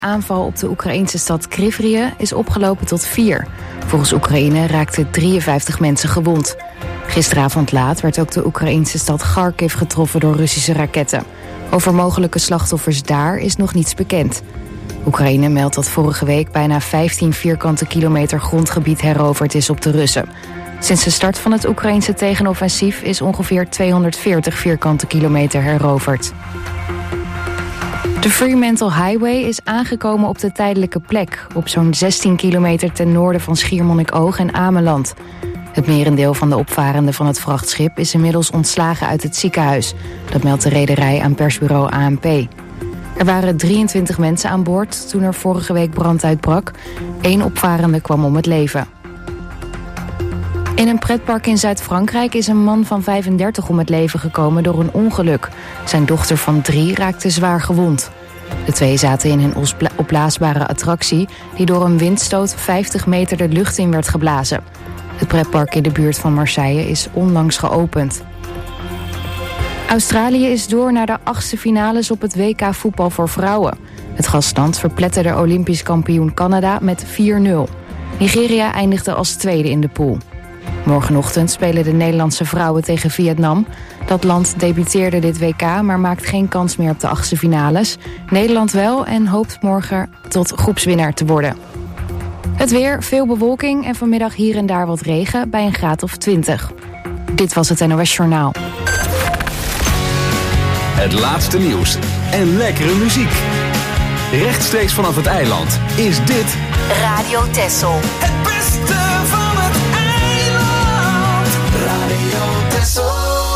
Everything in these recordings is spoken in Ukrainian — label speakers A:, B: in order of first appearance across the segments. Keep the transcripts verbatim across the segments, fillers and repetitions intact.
A: aanval op de Oekraïnse stad Kryvyi is opgelopen tot vier. Volgens Oekraïne raakten drieënvijftig mensen gewond. Gisteravond laat werd ook de Oekraïnse stad Kharkiv getroffen door Russische raketten. Over mogelijke slachtoffers daar is nog niets bekend. Oekraïne meldt dat vorige week bijna vijftien vierkante kilometer grondgebied heroverd is op de Russen. Sinds de start van het Oekraïnse tegenoffensief is ongeveer tweehonderdveertig vierkante kilometer heroverd. De Fremantle Highway is aangekomen op de tijdelijke plek, op zo'n zestien kilometer ten noorden van Schiermonnikoog en Ameland. Het merendeel van de opvarenden van het vrachtschip is inmiddels ontslagen uit het ziekenhuis. Dat meldt de rederij aan persbureau A N P. Er waren drieëntwintig mensen aan boord toen er vorige week brand uitbrak. Eén opvarende kwam om het leven. In een pretpark in Zuid-Frankrijk is een man van vijfendertig om het leven gekomen door een ongeluk. Zijn dochter van drie raakte zwaar gewond. De twee zaten in een opblaasbare attractie die door een windstoot vijftig meter de lucht in werd geblazen. Het pretpark in de buurt van Marseille is onlangs geopend. Australië is door naar de achtste finales op het W K voetbal voor vrouwen. Het gastland verpletterde Olympisch kampioen Canada met vier nul. Nigeria eindigde als tweede in de pool. Morgenochtend spelen de Nederlandse vrouwen tegen Vietnam. Dat land debuteerde dit W K, maar maakt geen kans meer op de achtste finales. Nederland wel en hoopt morgen tot groepswinnaar te worden. Het weer, veel bewolking en vanmiddag hier en daar wat regen bij een graad of twintig. Dit was het N O S Journaal.
B: Het laatste nieuws en lekkere muziek. Rechtstreeks vanaf het eiland is dit
C: Radio Texel.
D: Het beste van het eiland. Radio Texel.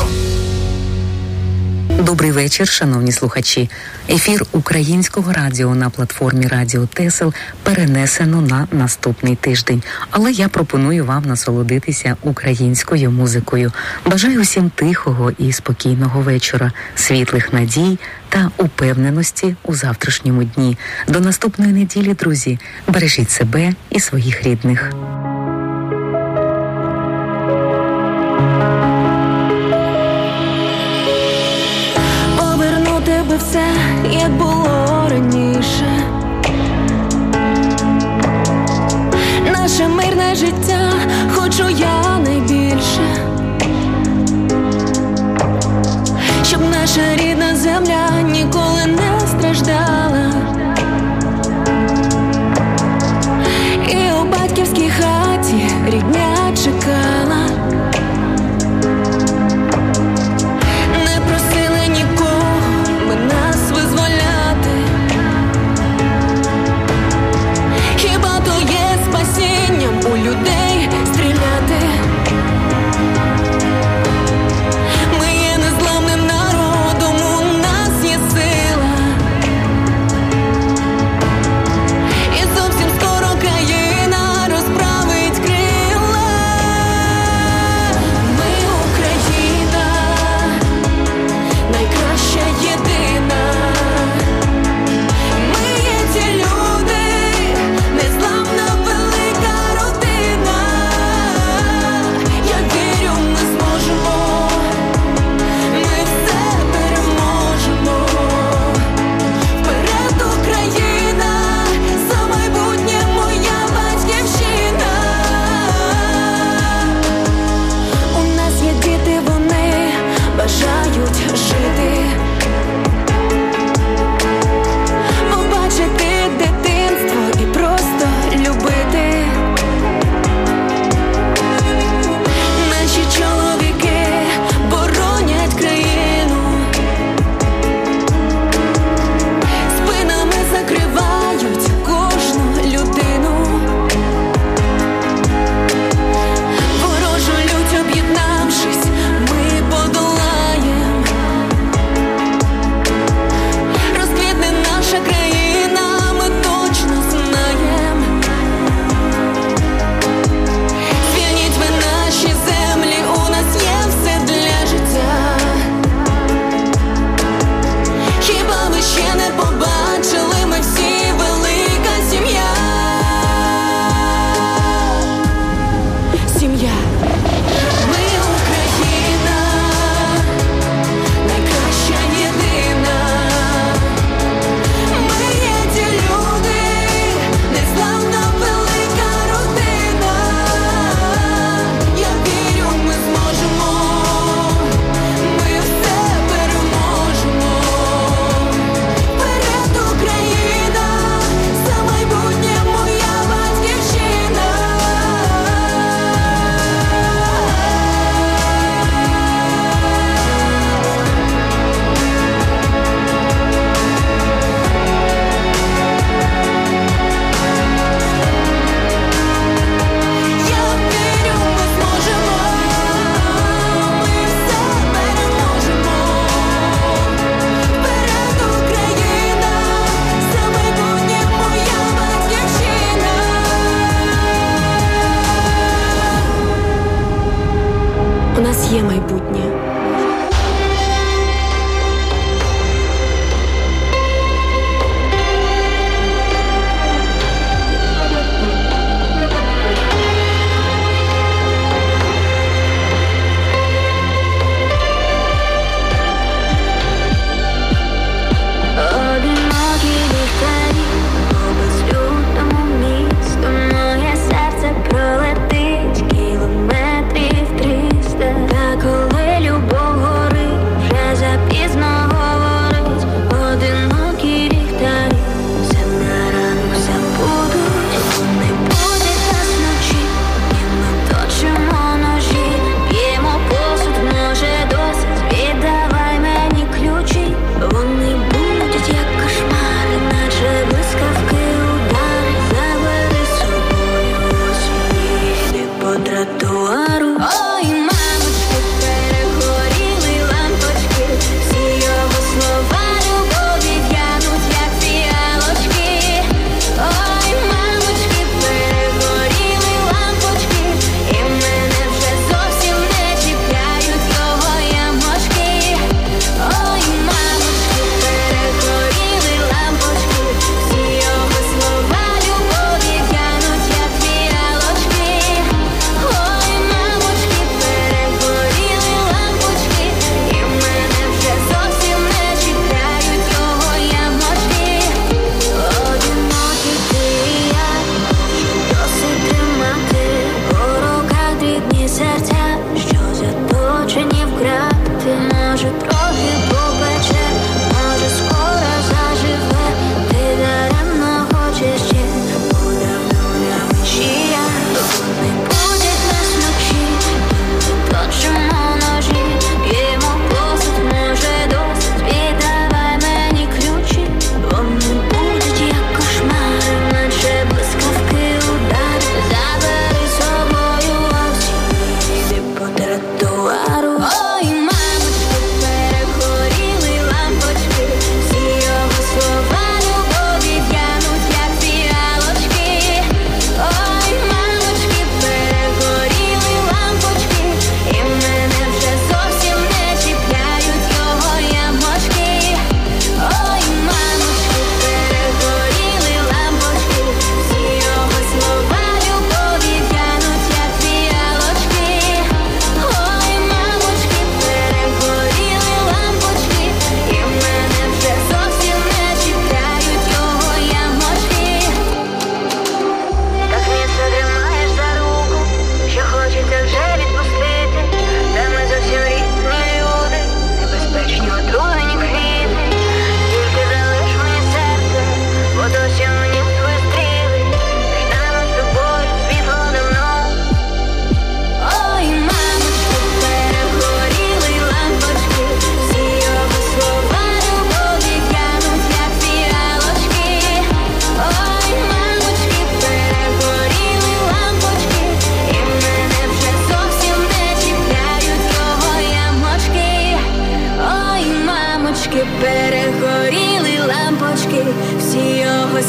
E: Добрий вечір, шановні слухачі. Ефір українського радіо на платформі Радіо Тесел перенесено на наступний тиждень. Але я пропоную вам насолодитися українською музикою. Бажаю всім тихого і спокійного вечора, світлих надій та упевненості у завтрашньому дні. До наступної неділі, друзі. Бережіть себе і своїх рідних.
F: Все, як було раніше. Наше мирне життя хочу я найбільше. Щоб наша рідна земля ніколи не страждала. І у батьківській хаті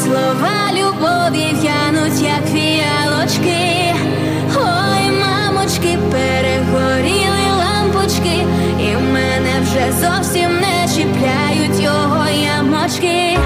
F: слова любові в'януть, як фіалочки. Ой, мамочки, перегоріли лампочки, і мене вже зовсім не чіпляють його ямочки.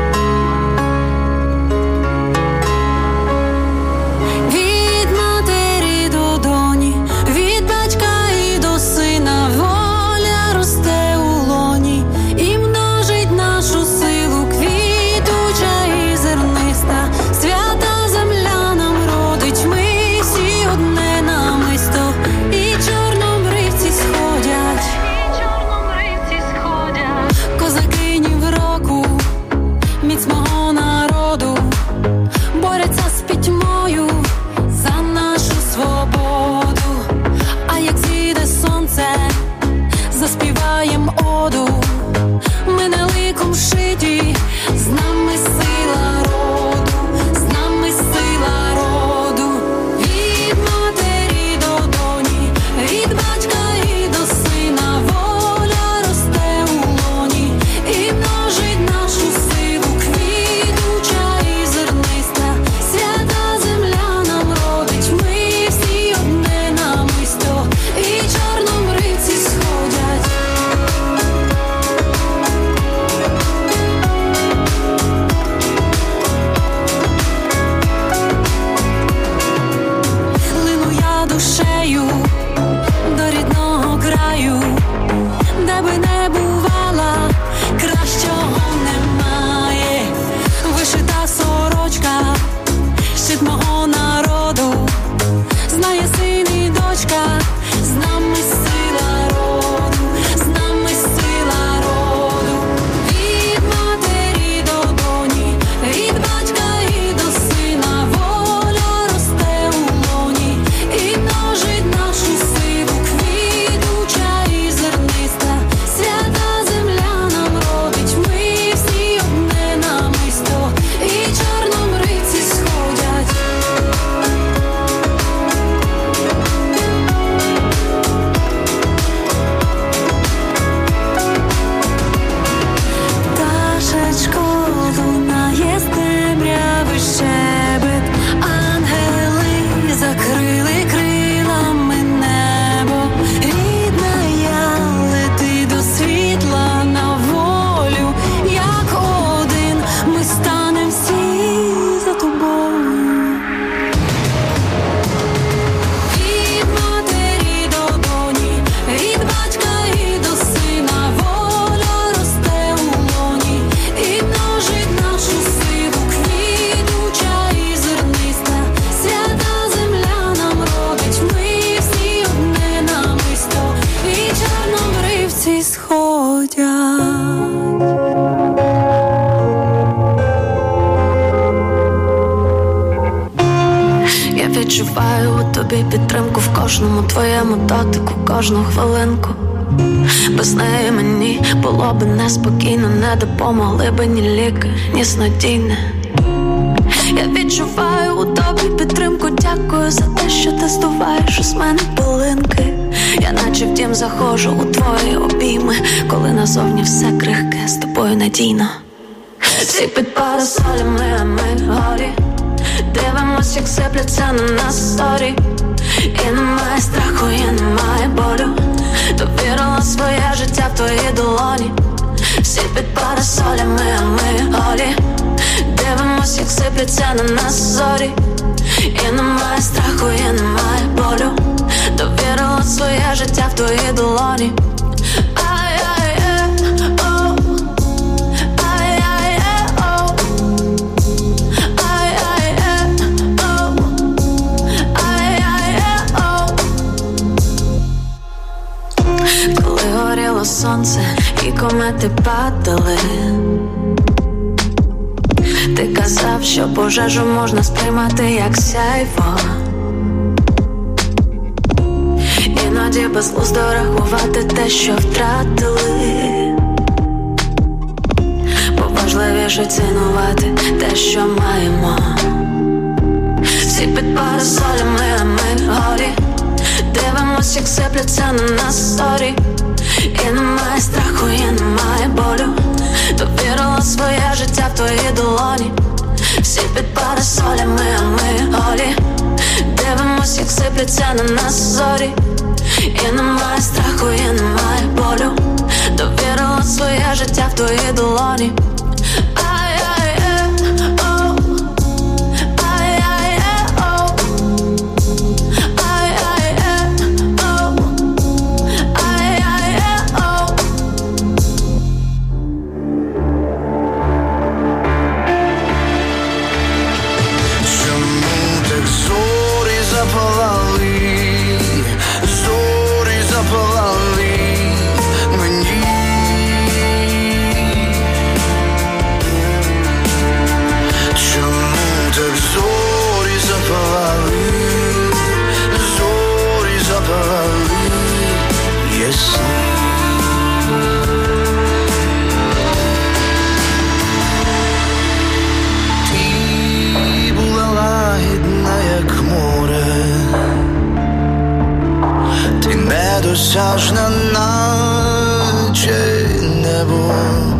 F: Від матері до доні, від батька і до сина, воля росте у лоні і множить нашу силу, квітуча і зерниста. Свята земля нам родить, ми всі одне намисто, і чорнобривці сходять, і чорнобривці сходять. Козакинів року, міць мого народу, борються з пітьмою за нашу свободу. А як зійде сонце, заспіваєм оду. Ми не ликом шиті, з нами сила роду, з нами сила роду. Від матері до доні, від батька і до сина, воля росте у лоні і множить нашу силу, квітуча і зерниста. Свята земля нам родить, ми всі одне намисто, і чорнобривці сходять. Лину я душею до рідного краю, де би не бувала, кращого немає. Вишита сорочка, щит мого народу, знає син і дочка, з нами сила роду, з нами сила роду. Від матері до доні, від батька і до сина, воля росте у лоні і множить нашу силу, квітуча і зерниста. Свята земля нам родить, ми всі одне намисто, і чорнобривці сходять. Пташечко лунає з темряви щебет, ангели закрили крилами небо. Рідна я, лети до світла на волю, як один ми станем всі за тобою. Від матері до доні, від батька і до сина, воля росте у лоні і множить нашу силу, квітуча і зерниста. Свята земля нам родить, ми всі одне намисто, і чорнобривці сходять. Я відчуваю у тобі підтримку в кожному твоєму дотику, кожну хвилинку. Без неї мені було б неспокійно, не допомогли б ні ліки, ні снодійне. Я відчуваю у тобі підтримку, дякую за те, що ти здуваєш із мене пилинки. Я наче в дім заходжу у твої обійми, коли назовні все крихке, з тобою надійно. Всі під парасолями, а ми горі, дивимось, як сипляться на нас зорі. І немає страху, і немає болю, довірила своє життя в твої долоні. Всі під парасолями, а ми голі, дивимось, як сипляться на нас зорі. І немає страху, і немає болю, довірила своє життя в твої долоні. Коли горіло сонце і комети падали, ти казав, що пожежу можна сприймати як сяйво. Іноді безглуздо рахувати те, що втратили. Поважливіше цінувати те, що маємо. Всі під парасолями, а ми голі, дивимось, як сипляться на нас зорі. І немає страху, і немає болю, довірила своє життя в твої долоні. солями, а ми голі. Дивимось, як сипляться на нас зорі. І немає страху, і немає болю. Довірила своє життя в твої долоні.
C: Недосяжна, наче небо,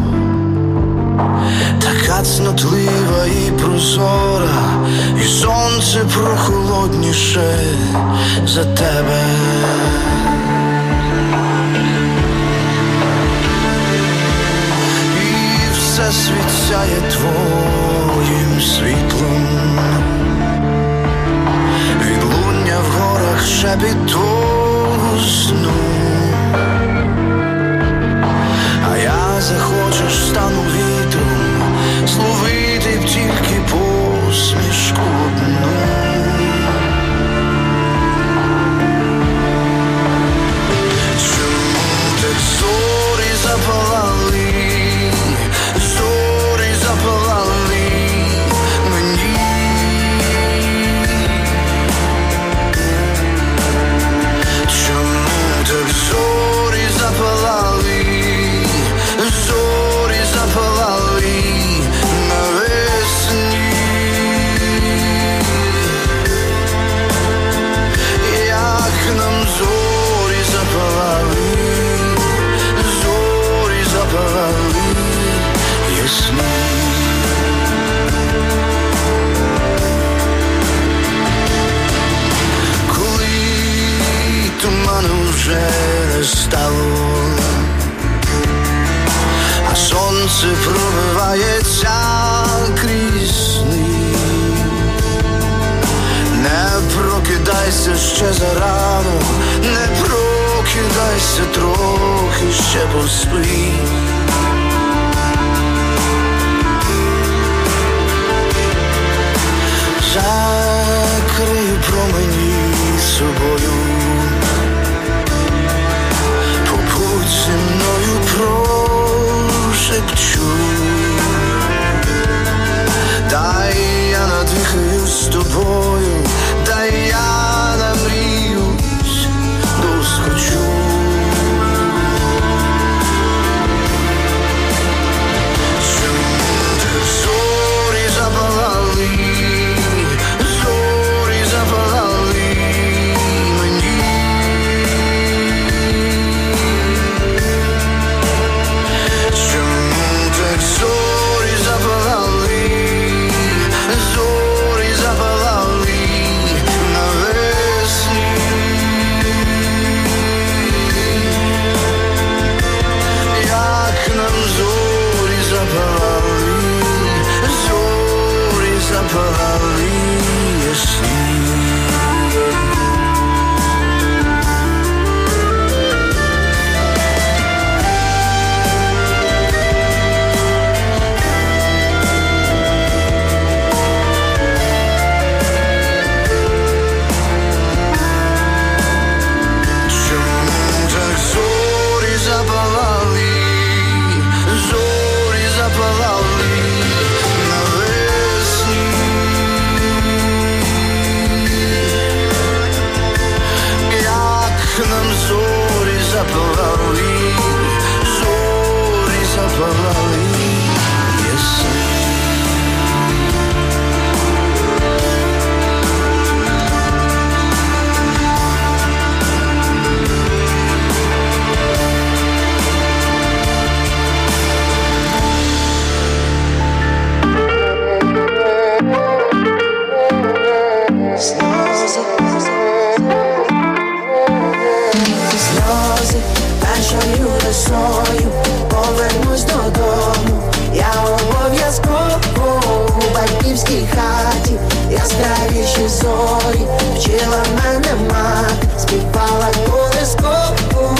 C: така цнотлива і прозора, і сонце прохолодніше за тебе. І все світ сяє твоїм світлом, відлуння в горах шепіт твого сну. А я захочеш, стану вітром, зловити б тільки посмішку одну. Чому так зорі запалали, зорі запалали мені? Чому так зорі запалали, зорі запалали навесні? Як нам зорі запалали, зорі запалали ясні. Туману вже не стало, а сонце пробивається крізь сни. Не прокидайся ще зарано, не прокидайся трохи, ще поспи. Закрию промені собою, побудь зі мною, прошепчу. Дай я надихаюсь тобою, дай я намріюсь, досхочу. Чому так зорі запалали, зорі запалали мені? Чому так зорі запалали, зорі запалали хаті, яскравіші зорі, вчила мене мати, співала колискову.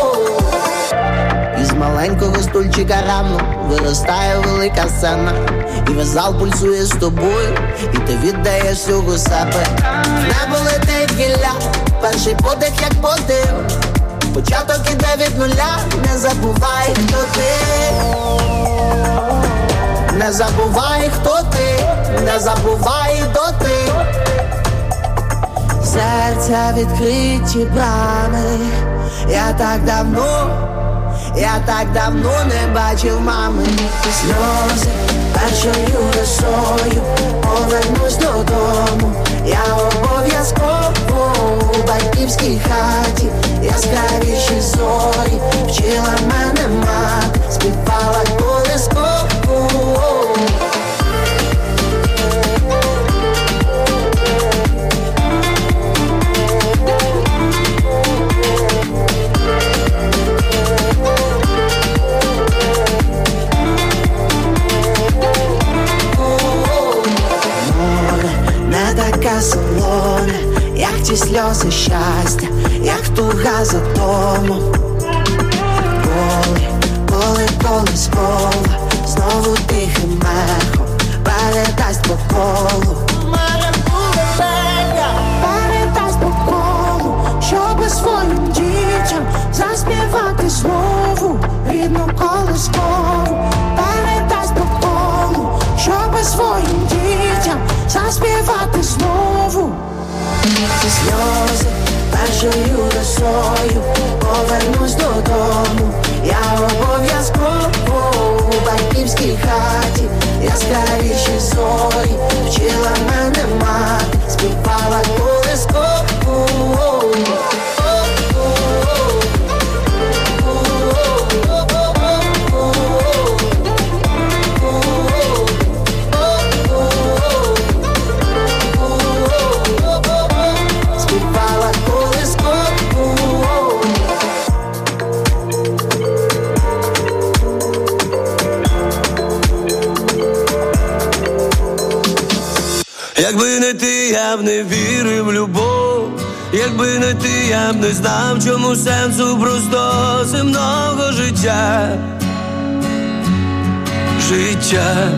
C: Із маленького стульчика рано виростає велика сцена, і весь зал пульсує з тобою, і ти віддаєш всього себе. В небо летить гілля, перший подих як подив, початок іде від нуля, не забувай, хто ти. Не забувай, хто ти, не забувай доти. Серця відкриті брами, я так давно, я так давно не бачив мами. Сльози першою росою, повернусь додому, я обов'язково у батьківській хаті, яскравіші зорі, вчила мене мати, співала колискову. Така солоне, як ті сльози щастя, як туга за домом. Коли, коли колискова знову тихим ехом передасть по колу. Передасть по колу, щоби своїм дітям заспівати знову рідну колискову. Передасть по колу, щоби своїм дітям заспівати знову. Сльози першою росою, повернусь додому, я обов'язково у батьківській хаті, яскравіші зорі, вчила мене мати, співала колискову.
G: Якби не ти, я б не вірив в любов. Якби не ти, я б не знав, чому сенсу просто земного життя. Життя.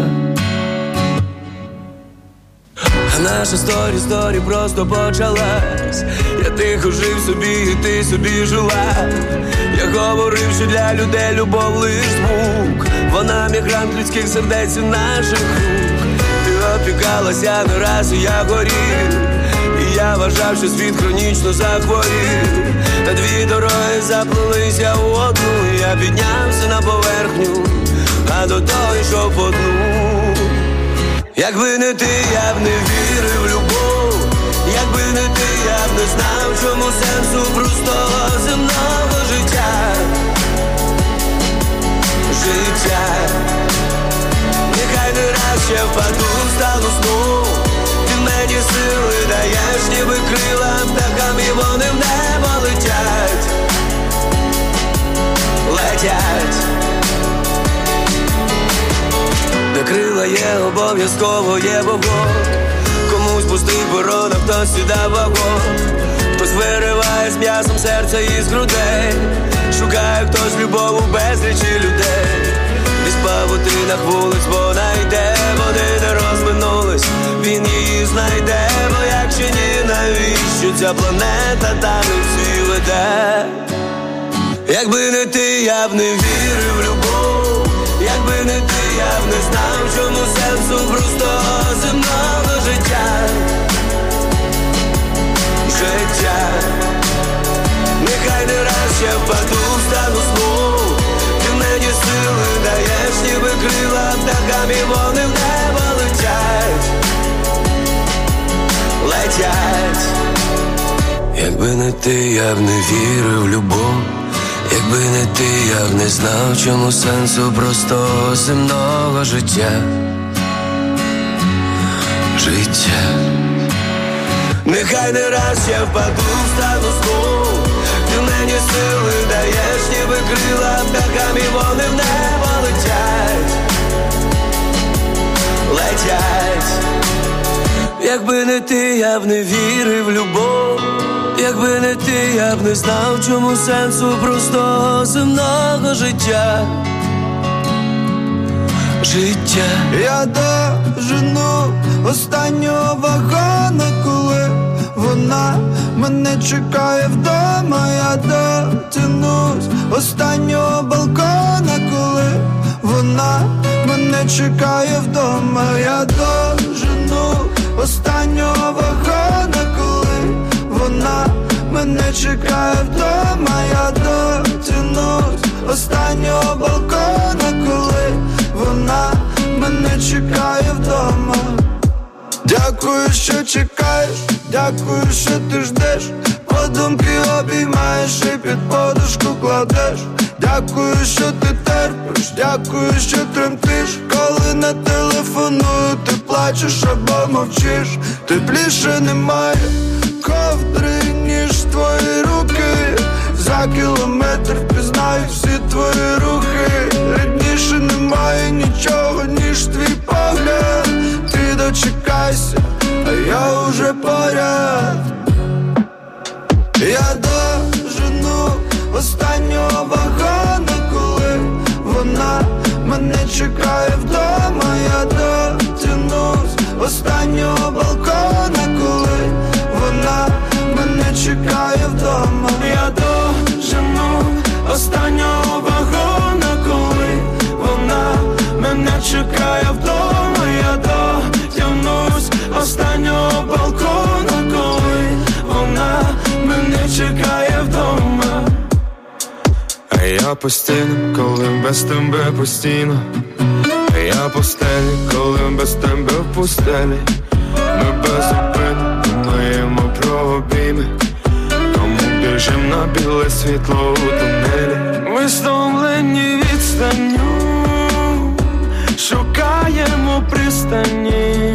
G: А наша сторі, сторі просто почалась. Я тихо жив собі, і ти собі жила. Я говорив, що для людей любов лиш звук. Вона мігрант людських сердець і наших рук. Опікалася не раз, і я горів, і я вважав, що світ хронічно захворів. Та дві дороги заплилися в одну, і я піднявся на поверхню, а до того йшов по дну. Якби не ти, я б не вірив в любов. Якби не ти, я б не знав, чому сенсу простого земного життя. Життя. Нехай не раз ще впаду, стану сну. Ти мені сили даєш, ніби крила птахам, і вони в небо летять. Летять. Де крила є, обов'язково є вогонь. Комусь пустий перон, а хтось сідав вагон. Хтось вириває з м'ясом серця із грудей. Шукає хтось любов у безлічі людей. Десь по павутинах вулиць вона йде, вони не розминулись, він її знайде. Бо якщо ні, навіщо ця планета танці веде? Якби не ти, я б не вірив в любов. Якби не ти, я б не знав, чому сенсу простого земного життя. Життя. Нехай не раз ще впаду, встану знову. Ти мені сили даєш, ніби крила птахам, і вони в небо летять. Летять. Якби не ти, я б не вірив в любов. Якби не ти, я б не знав, чому сенсу простого земного життя. Життя. Нехай не раз я впаду, встану знову. Ти мені сили даєш, ніби крила птахам, і вони в небо летять. Летять. Якби не ти, я б не вірив в любов. Якби не ти, я б не знав, чому сенсу простого земного життя. Життя.
H: Я дожену останнього вагона, коли вона мене чекає вдома. Я дотянусь останнього балкона, коли вона мене чекає вдома. Я дожену останнього вагона, коли вона мене чекає вдома. Я дотянусь останнього балкона, коли вона мене чекає вдома. Дякую, що чекаєш, дякую, що ти ждеш, подумки обіймаєш і під подушку кладеш. Дякую, що ти терпиш, дякую, що тремтиш, коли не телефоную, ти плачеш або мовчиш. Тепліше немає ковдри, ніж твої руки. За кілометр впізнаю всі твої рухи. Рідніше немає нічого, ніж твій погляд. Ти дочекайся, а я уже поряд. Я дожену останнього вагона, коли вона мене чекає вдома. Я дотянусь останнього балкона, коли вона мене чекає вдома. Я дожену останнього вагона, коли вона мене чекає вдома. Я дотягнусь останнього балкона, коли вона мене чекає вдома.
I: А я по стінам, коли без тебе постійно. А я по стелі, коли без тебе в пустелі. Ми безупинно думаємо про обійми, тому біжим на біле світло у тунелі.
G: Ми стомлені відстанню, шукаємо пристані,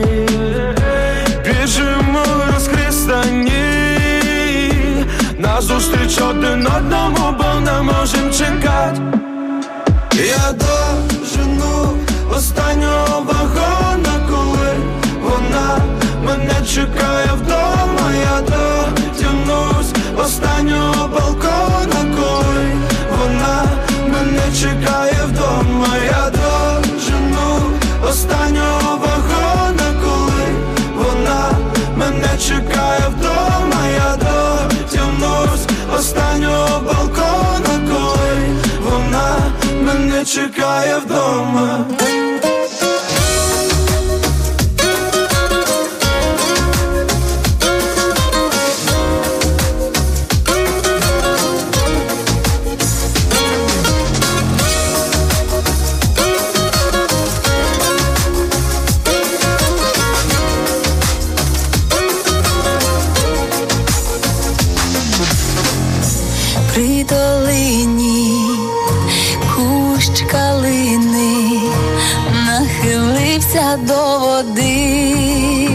G: біжимо розхристані, назустріч один одному, бо не можем чекати.
H: Я дожену останнього вагона, коли вона мене чекає вдома. Я дотягнусь останнього балкона, коли вона мене чекає вдома. Я дожену останнього вагона, коли вона мене чекає вдома. Я дотягнусь останнього балкона, коли вона мене чекає вдома.
F: При долині кущ калини нахилився до води.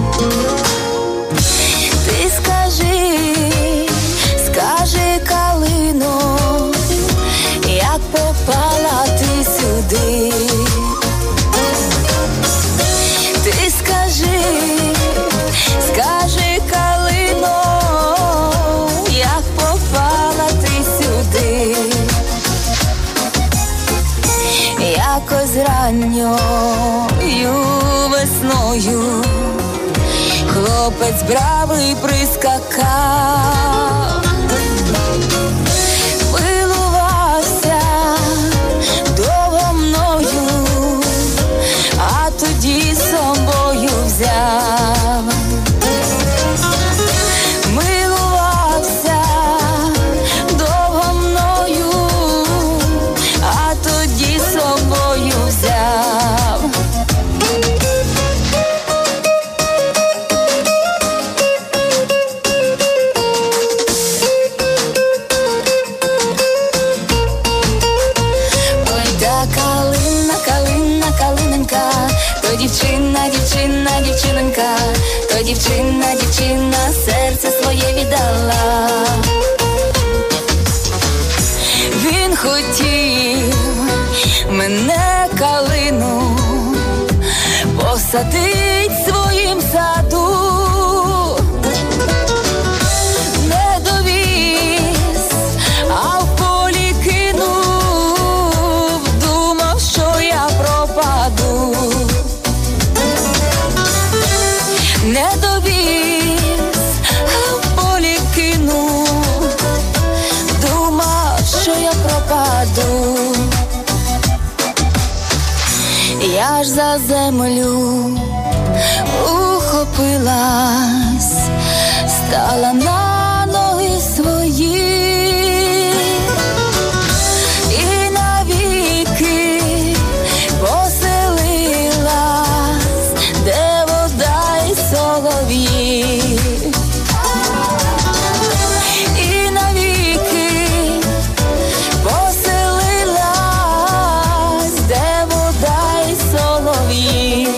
F: Ти скажи, скажи, калино, як попала ти сюди. Ти скажи, скажи, калино, як попала ти сюди. Якось ранньою весною хлопець бравий прискакав, милувався довго мною, а тоді з собою взяв. Милувався довго мною, а тоді з собою взяв. Ой, та калина, калина, калиненька, то дівчина, дівчина, дівчиненька, то дівчина, дівчина, серце своє віддала. Він хотів мене, калину, посадить в своїм саду.
J: я ж за землю ухопилась, стала на ноги свої і навіки поселилась, де вода й солов'ї. І навіки поселилась, де вода й солов'ї.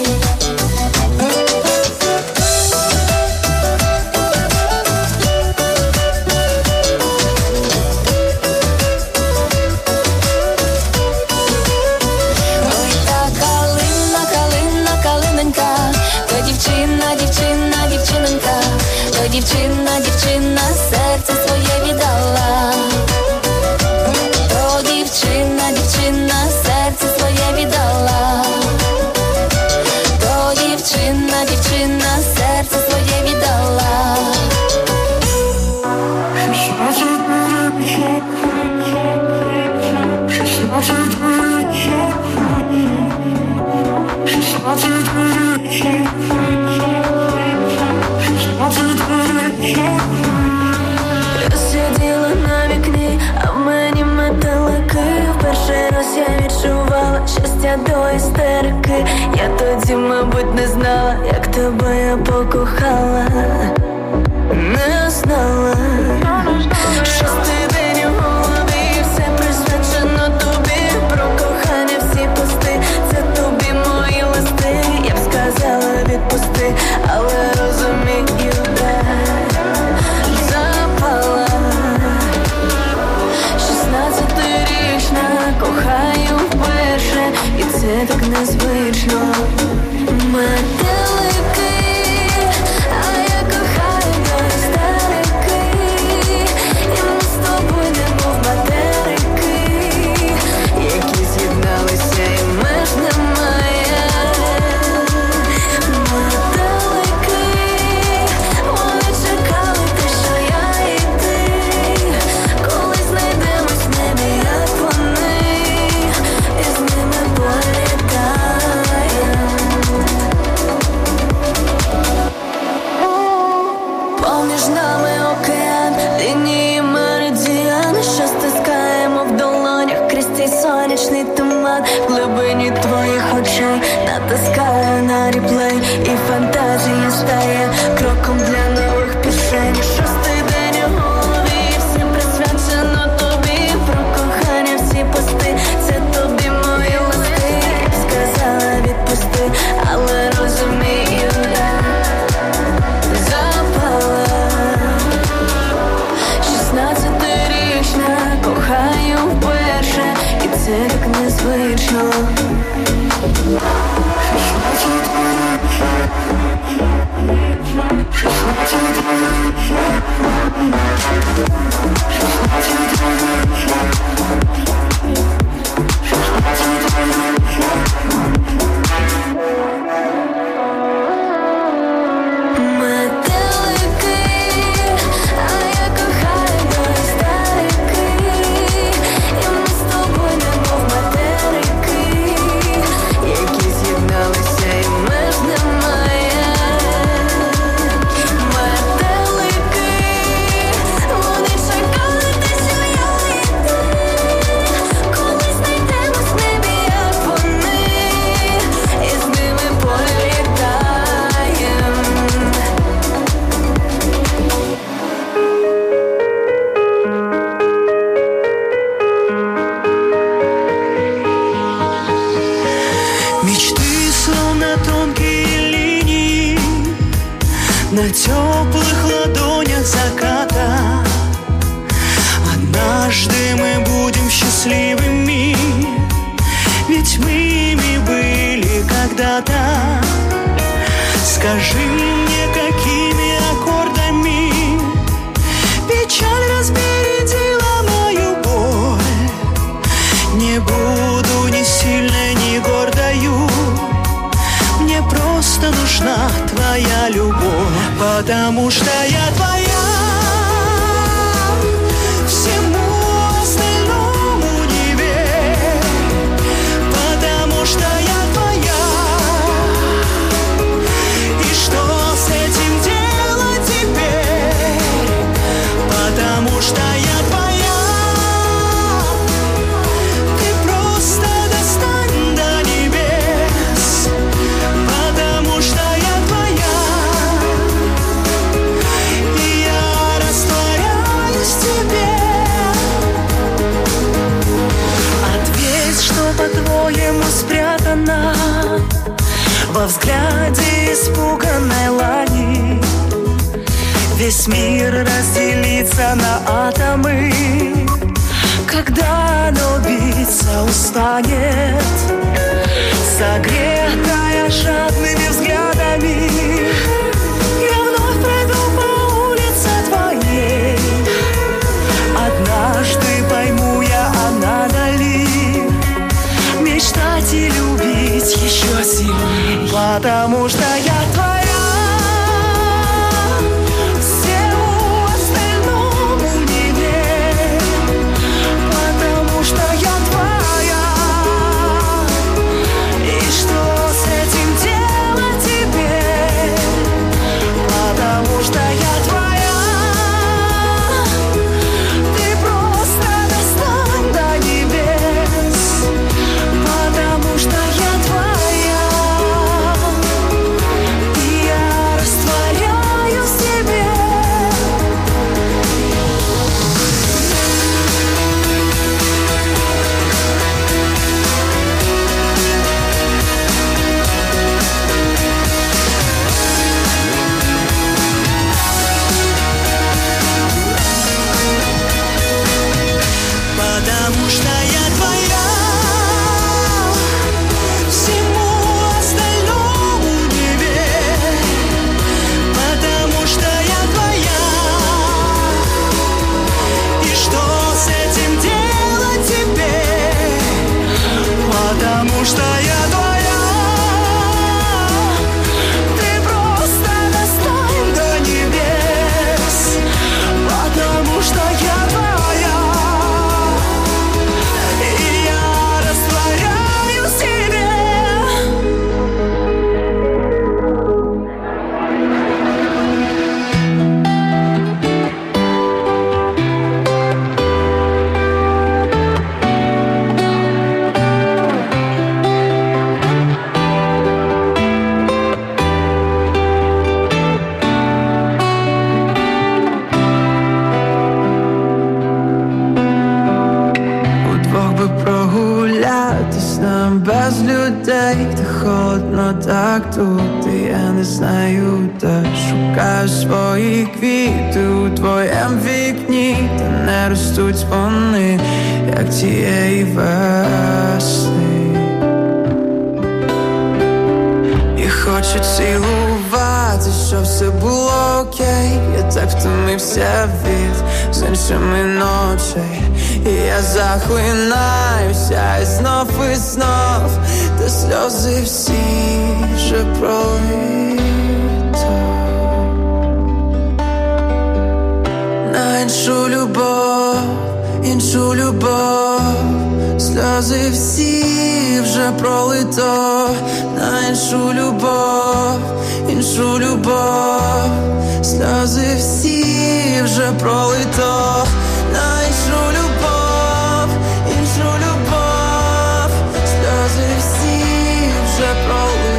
J: Дівчина, дівчина, серце своє віддала. То дівчина, дівчина, серце своє віддала. То дівчина, дівчина, серце своє віддала.
F: Сиділа на вікні, а в мені метелики. Перший раз я відчувала щастя до істерики. Я тоді, мабуть, не знала, як тебе я покохала. Не знала. Шостий день у голові, все присвячено тобі. Про кохання всі пости, це тобі мої листи. Я б сказала відпусти, але розумію, так запала. Шістнадцятирічна, кохаю вперше, і це так незвично. Метелики, а я кохаю до істерики. І ми з тобою немов материки, які з'єдналися і меж немає. Метелики, вони чекали те, що я і ти, коли знайдемось в небі, як вони, і з ними політаємо. Поміж нами океан, лінії меридіани, що стискаємо в долонях крізь цей сонячний туман. В глибині твоїх очей натискаю на реплей, і фантазія стає кроком для нових пісень. Шостий день у голові, все присвячено тобі. Про кохання всі пости, це тобі мої листи. Я б сказала відпусти, але розумію, так запала. Шістнадцятирічна, кохаю вперше, і це так незвично. Метелики, а я кохаю до істерики. І ми з тобою немов материки, які з'єдналися і меж немає. Метелики, вони чекали те, що я і ти, коли знайдемось в небі, як вони, і з ними політаєм.
H: Мечты словно тонкие линии на теплых ладонях заката. Однажды мы будем счастливыми, ведь мы ими были когда-то. Скажи мне, какими аккордами печаль разбередила мою боль. Не буду ни сильной, ни гордою, мне просто нужна твоя любовь, потому что я твоя. Всему остальному не верь, потому что я твоя. Весь мир разделится на атомы, когда оно биться устанет, согретая жадными взглядами. Я вновь пройду по улице твоей. Однажды пойму я, а надо ли мечтать и любить еще сильней, потому что я твоя.
K: Так тут, і я не знаю, де шукаю свої квіти у твоєм вікні, та не ростуть вони, як тієї весни. І хочу цілувати, щоб все було окей. Я так втомився від з іншими ночей, і я захлинаюся і знов і знов, та сльози всі вже пролито на іншу любов, іншу любов. Сльози всі вже пролито на іншу любов, іншу любов. Сльози всі вже пролито на іншу любов, іншу любов. Сльози всі вже пролито.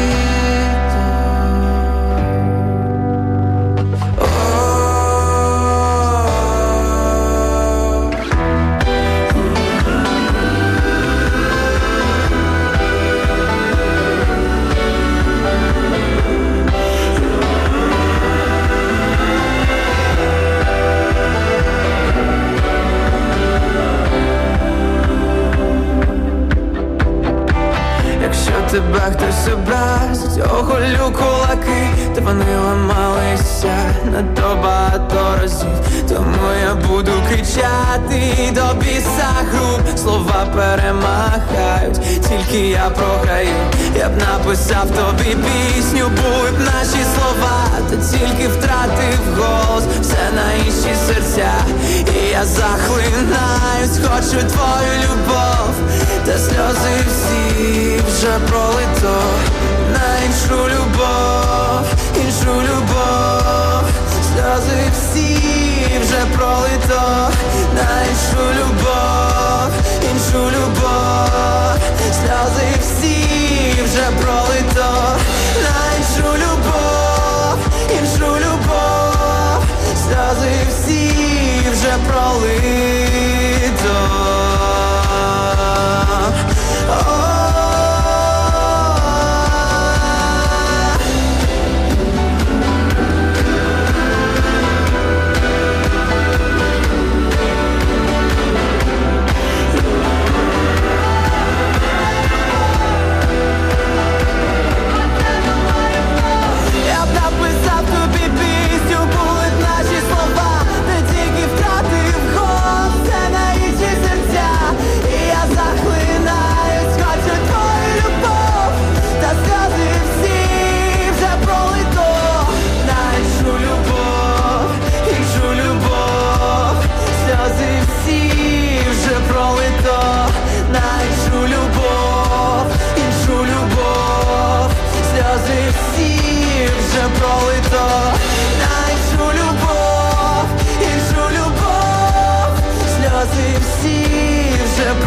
K: Тебе хтось образить, оголю кулаки, та вони ламалися надто багато разів. Тому я буду кричати до біса груб. Слова перемагають, тільки я програю. Я б написав тобі пісню, були б наші слова, та тільки втратив голос, все на інші серця. І я захлинаюсь, хочу твою любов, та сльози всі вже пролито на іншу любов, іншу любов. Сльози всі вже пролито на іншу любов, іншу любов. Сльози всі вже пролито на іншу любов, іншу любов. Сльози всі вже пролито.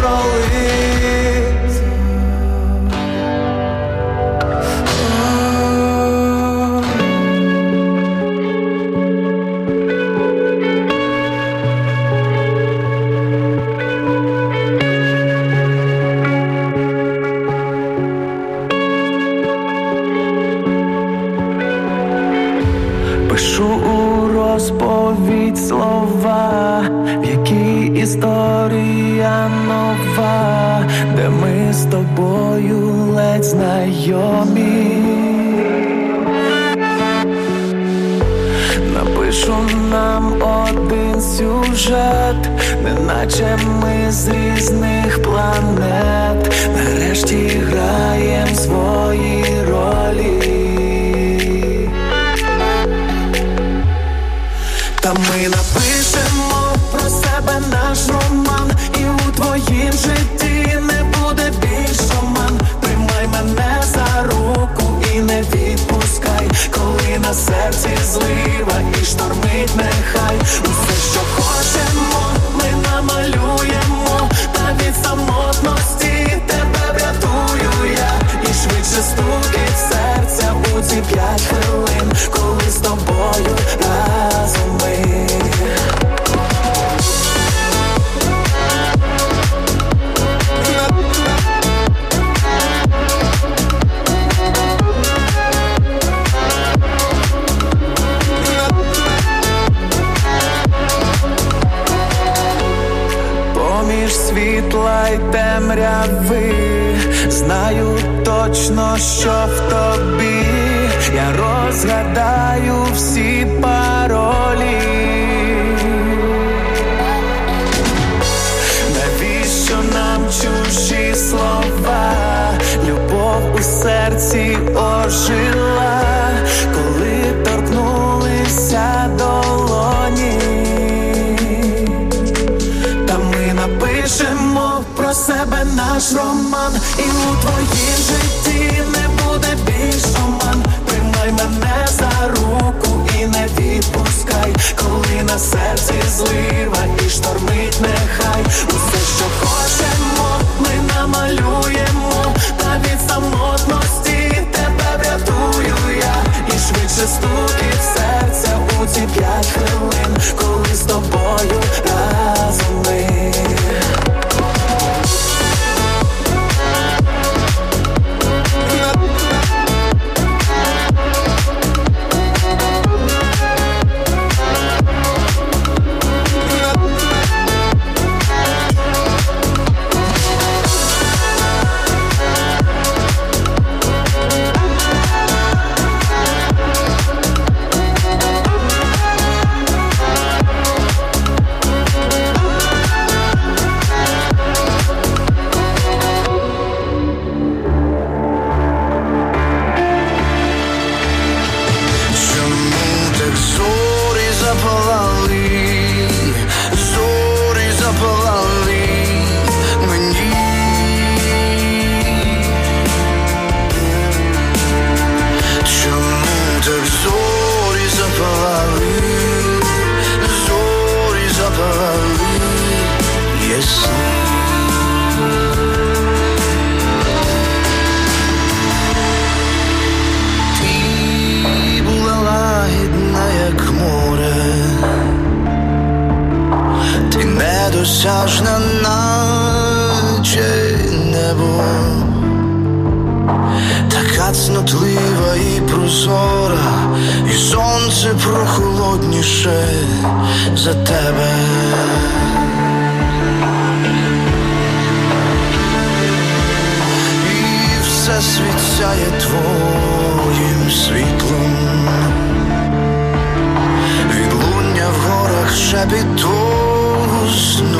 K: пролить. Пишу у розповідь слова, в якій історія нова, де ми з тобою ледь знайомі. Напишу нам один сюжет, неначе ми з різних планет, нарешті граєм свої ролі. Та ми напишемо про себе наш роман, і у твоїм житті не буде більш оман. Тримай мене за руку і не відпускай, коли на серці злива і штормить нехай. Усе, що хочемо, ми намалюємо, та від самотності тебе врятую я. І швидше стукить серця у ці п'ять хвилин, коли з тобою разом ми. Поміж світла й темряви знаю точно, що в тобі я розгадаю всі паролі. Навіщо нам чужі слова? Любов у серці ожила, коли торкнулися долоні. Та ми напишемо про себе наш роман, і у твоїм житті не буде більш оман. Тримай мене за руку і не відпускай, коли на серці злива і штормить нехай. Усе, що хочемо, ми намалюємо, та від самотності тебе врятую я. І швидше стукить серця у ці п'ять хвилин, коли з тобою разом ми.
L: Недосяжна, наче небо, така цнотлива і прозора, і сонце прохолодніше за тебе. І все світяє твоїм світлом, відлуння в горах шепіт сну.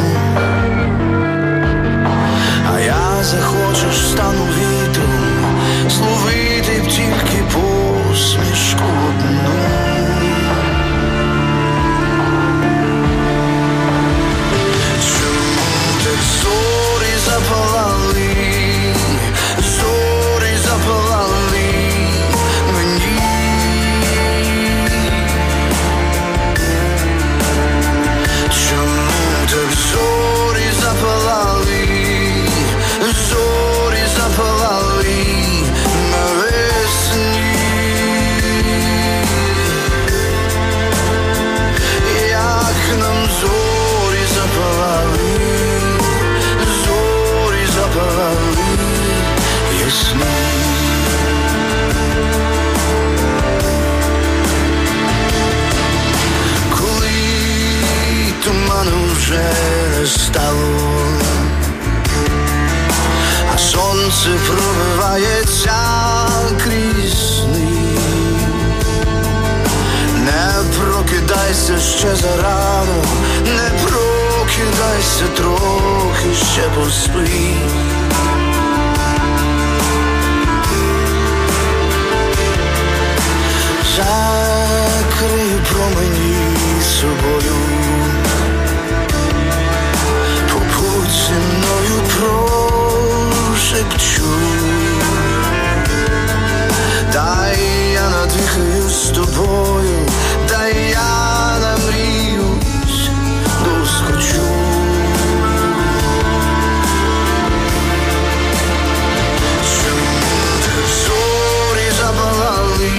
L: А я захочеш, стану вітром, зловити б тільки посмішку одну. Чому так зорі запалали, зорі запалали мені? стало, а сонце пробивається крізь сни. Не прокидайся ще зарано, не прокидайся, трохи ще поспи. Закрию промені собою, побудь зі мною, прошепчу. Дай я надихаю з тобою, дай я намріюсь, доскочу. Чому так зорі запалали,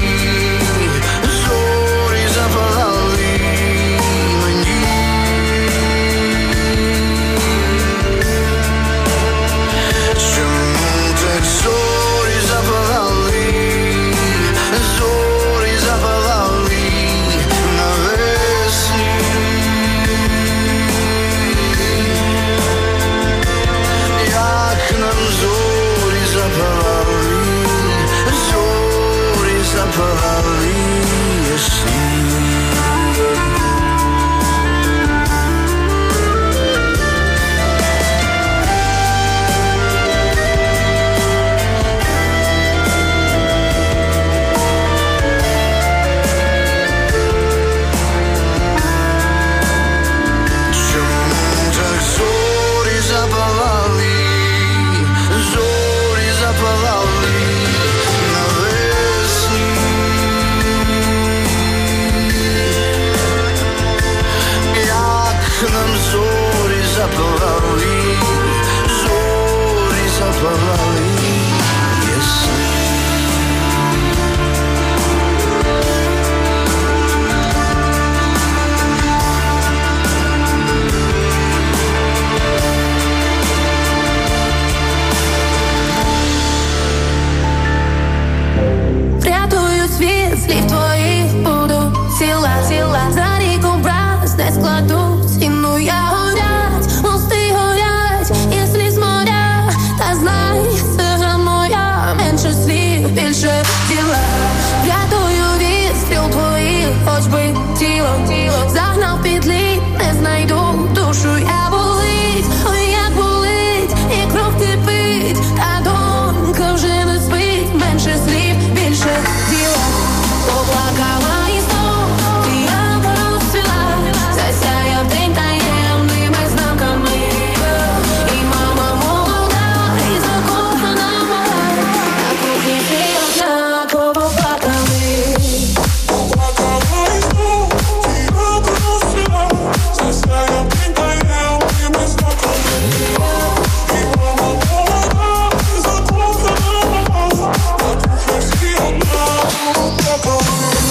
L: зорі запалали мені? Чому так зорі запалали, зорі запалали навесні? Як нам зорі запалали, зорі запалали ясні. Чому так зорі запалали, зорі запалали навесні? Як нам зорі запалали, зорі запалали ясні.
F: Врятую світ, слів твоїх буду ціла, ціла. За ріку браз, де складу стіну я горять, мости горять, і сліз моря. Та знай, це моя, менше слів, більше діла. Врятую від стріл твоїх, хоч би тіло, тіло. Загнав під лід, не знайду душу, я болить, ой, як болить, і кров кипить, та донька вже не спить, менше слів, більше діла. Поплакала і знов, і я порозцвіла, засяяв день таємними знаками. І мама молода, і закохана моя, на кухні всі однаково плакали. Поплакала і знов, і я порозцвіла, засяяв день таємними знаками. І мама молода, і закохана моя, на кухні всі однаково плакали.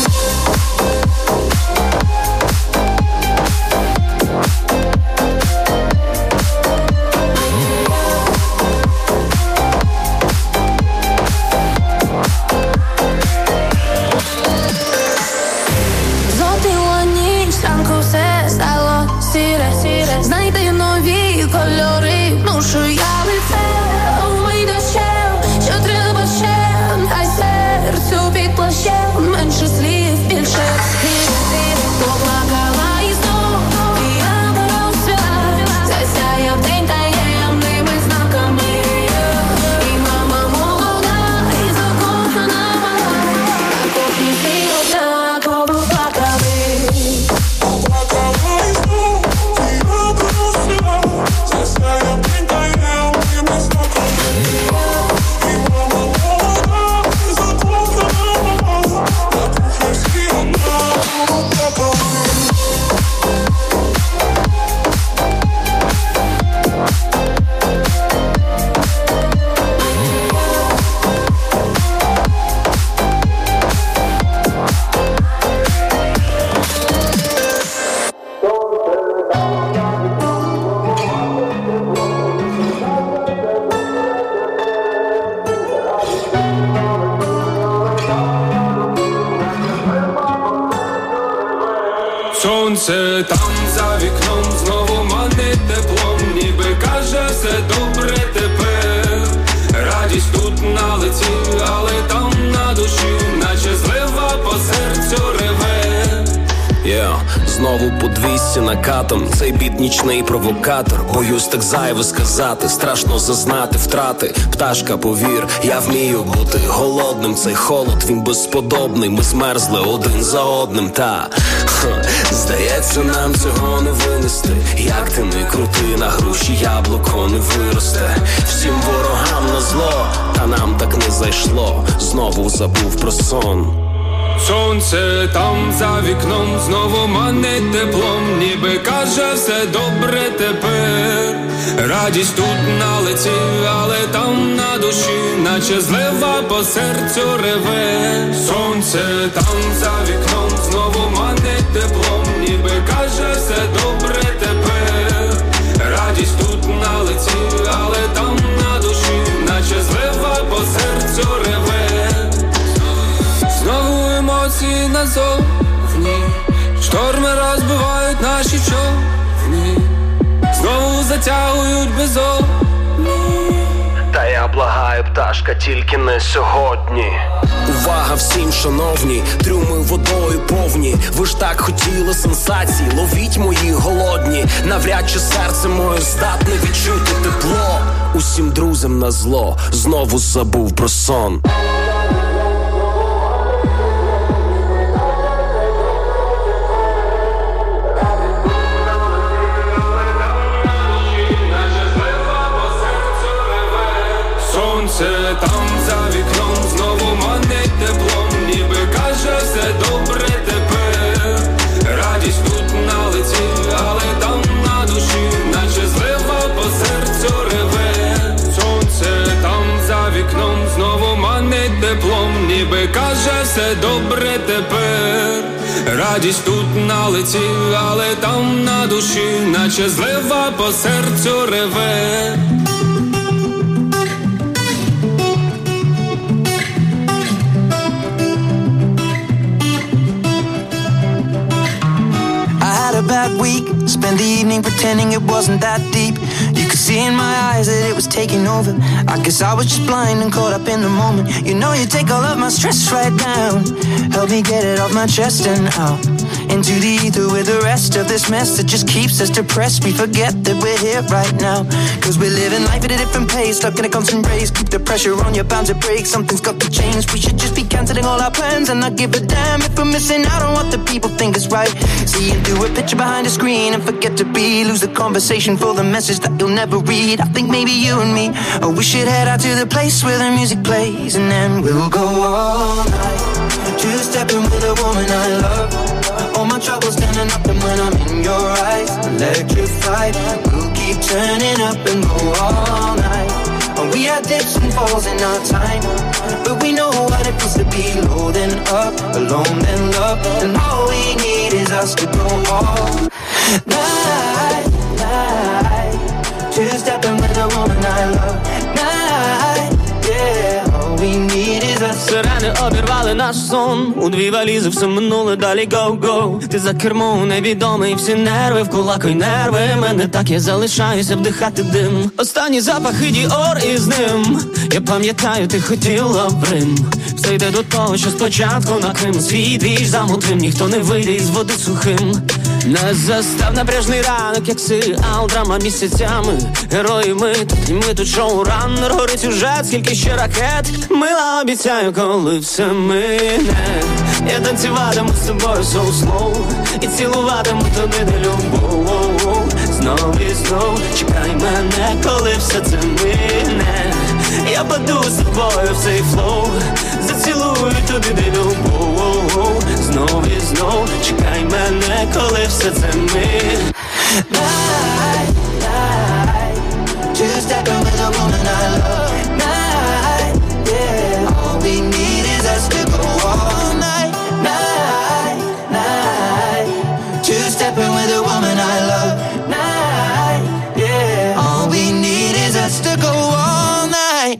F: Зотила ніч, ранку все стало сіре, сіре. Знайди нові кольори, ношу я лице, ой, дощем, що треба ще, хай серцю під плащем, менше слів, більше слів. Поплакала і знов, і я порозцвіла, засяяв день таємними знаками. І мама молода, і закохана моя, на кухні всі однаково плакали. Поплакала і знов, і я порозцвіла, засяяв день таємними знаками. І мама молода, і закохана моя, на кухні всі однаково плакали.
I: Сонце там за вікном знову
G: манить теплом, ніби каже все добре тепер. Радість тут на лиці, але там на душі, наче злива по серцю реве.
M: Yeah. Знову по двісті накатом, цей біт нічний провокатор. Боюсь так зайве сказати, страшно зазнати втрати. Пташка, повір, я вмію бути голодним. Цей холод, він безподобний. Ми змерзли один за одним, та Ха. Здається, нам цього не винести. Як ти не крути, на груші яблуко не виросте. Всім ворогам на зло, та нам так не зайшло. Знову забув про сон.
G: Сонце там за вікном знову манить теплом, ніби каже все добре тепер. Радість тут на лиці, але там на душі, наче злива по серцю реве. Сонце там за вікном знову манить теплом, ніби каже все добре тепер. Радість тут на лиці, але там на душі, наче злива по серцю реве. Знову емоції назовні, шторми розбивають наші човни, знову затягують безодні.
M: Та я благаю, пташка, тільки не сьогодні. Увага всім, шановні, трюми водою повні. Ви ж так хотіли сенсацій, ловіть мої голодні. Навряд чи серце моє здатне відчути тепло. Усім друзям на зло, знову забув про сон.
G: Сонце там за вікном знову манить теплом, ніби каже все добре тепер. Радість тут на лиці, але там на душі, наче злива по серцю реве. Сонце там за вікном знову манить теплом, ніби каже все добре тепер. Радість тут на лиці, але там на душі, наче злива по серцю реве.
K: A bad week, spent the evening pretending it wasn't that deep. You could see in my eyes that it was taking over. I guess I was just blind and caught up in the moment. You know you take all of my stress right down, help me get it off my chest and out into the ether with the rest of this mess that just keeps us depressed. We forget that we're here right now, cause we're living life at a different pace, stuck in a constant race. Keep the pressure on, you're bound to break. Something's got to change. We should just be cancelling all our plans and not give a damn if we're missing out on what the people think is right. See you do a picture behind a screen and forget to be, lose the conversation for the message that you'll never read. I think maybe you and me, oh, we should head out to the place where the music plays, and then we'll go all night, two-stepping with a woman I love. All my troubles standing up, and when I'm in your eyes, electrified. We'll keep turning up and go all night. And we had dips and falls in our time, but we know what it feels to be low then up, alone then love. And all we need is us to go all night, night. Two-stepping with a woman I love. Night, yeah. All we need is us.
N: Сирени обірвали наш сон, у дві валізи все минуле, далі go-go. Ти за кермом невідомий, всі нерви в кулаку й нерви. Мене так, я залишаюся вдихати дим. Останні запахи Діор із ним. Я пам'ятаю, ти хотіла в Рим. Все йде до того, що спочатку на Крим. Свій двіж замутим, ніхто не вийде із води сухим. Не застав напряжний ранок, як серіал, драма місяцями. Герої ми тут, і ми тут шоураннер. Горить сюжет, скільки ще ракет. Мила, обіцяю, коли все мине, я танцюватиму з тобою so slow, і цілуватиму тобі де любов. Знов і знов чекай мене, коли все це мине. Я паду з тобою в цей флоу, зацілую тобі де любов. Знов і знов чекай мене, коли все це мине.
K: Night, night, two-stepping with a woman I love. Night, yeah, all we need is us to go all night. Night, night, two-stepping with a woman I love. Night, yeah, all we need is us to go all night.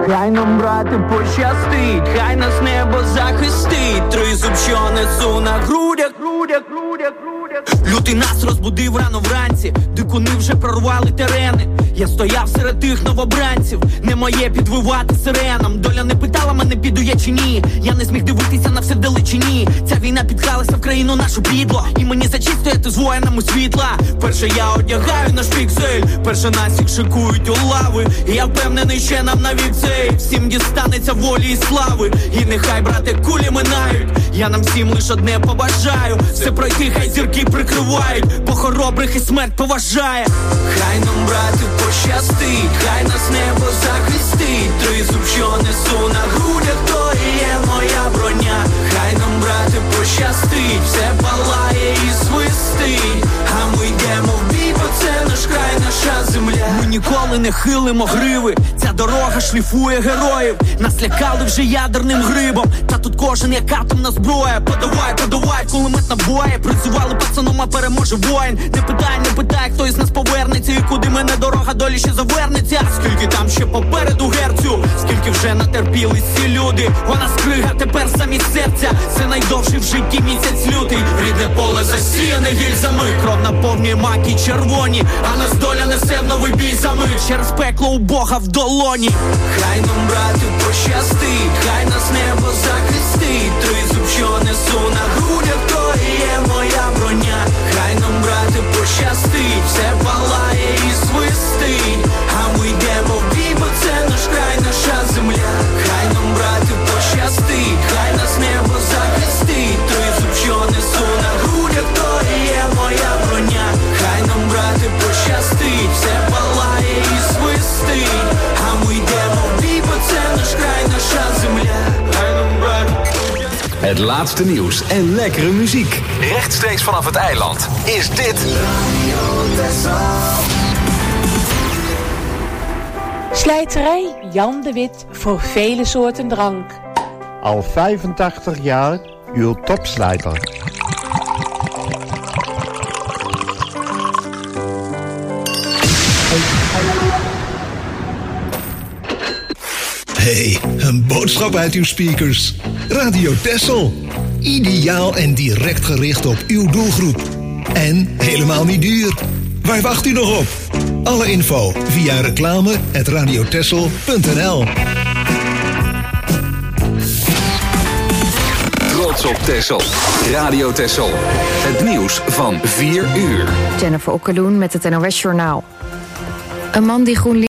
N: Хай нам, брате, пощастить, хай нас небо захистить. Тризуб, що несу на грудях, грудях, грудях, грудях. Лютий нас розбудив рано вранці, дикуни вже прорвали терени. Я стояв серед тих новобранців, не моє підвивати сиренам. Доля не питала мене, піду я чи ні. Я не зміг дивитися на все вдалечині. Ця війна підкралася в країну нашу підло, і мені зачистити з воїнами світла. Перше я одягаю наш піксель, перше нас їх шикують у лави. І я впевнений, ще нам навік цей всім дістанеться волі і слави. І нехай, брате, кулі минають, я нам всім лиш одне побажаю. Все пройти, хай зірки прикривають, бо хоробрих і смерть поважає. Хай нам, брате, пощастить, хай нас небо захистить. Тризуб, що несу на грудях, то і є моя броня. Хай нам, брате, пощастить, все палає і свистить. А ми йдемо в бій, бо це наш край, наша земля. Ми ніколи не хилимо гриви, ця дорога шліфує героїв. Нас лякали вже ядерним грибом, та тут кожен як атомна зброя. Подавай, подавай, кулемет набоє. Призивали пацаном, а переможе воїн. Не питай, не питай, хто із нас повернеться і куди мене дорога долі ще завернеться. Скільки там ще попереду герцю, скільки вже натерпілись ці люди. Вона скрига тепер самі серця, це найдовший в житті місяць лютий. Рідне поле засіяне гільзами, кров наповнює маки червоні, а нас доля несе в новий бій за мить. Через пекло у Бога в долоні. Хай нам, брате, пощастить, хай нас небо захистить. Тризуб, що несу на грудях, то і є моя броня. Хай нам, брате, пощастить, все палає і свистить. А ми йдемо в бій, бо це наш край, наша земля. Хай нам, брате, пощастить, хай нас небо захистить. Тризуб, що несу на грудях, то і є моя броня. Хай нам, брате, пощастить, все палає і свистить. А ми йдемо в бій, бо це наш край, наша земля. Хай нам, брате.
B: Het laatste nieuws en lekkere muziek. Rechtstreeks vanaf het eiland is dit...
O: Slijterij Jan de Wit voor vele soorten drank.
P: Al vijfentachtig jaar uw topslijter.
Q: Hey, een boodschap uit uw speakers. Radio Texel. Ideaal en direct gericht op uw doelgroep. En helemaal niet duur. Waar wacht u nog op? Alle info via reclame at radiotexel punt n l.
B: Trots op Texel. Radio Texel. Het nieuws van vier uur.
A: Jennifer Okkeloen met het N O S Journaal. Een man die GroenLinks